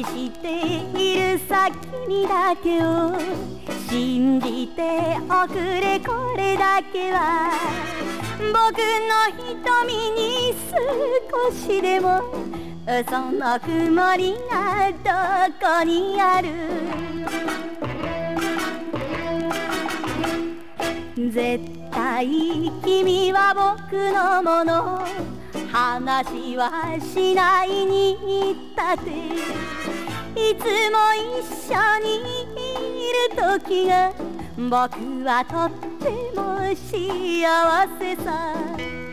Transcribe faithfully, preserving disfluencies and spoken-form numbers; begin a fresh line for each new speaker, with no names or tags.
しているさ君だけを信じておくれこれだけは僕の瞳に少しでもその曇りがどこにある絶対君は僕のもの話はしないに言ったっていつも一緒にいる時が僕はとっても幸せさ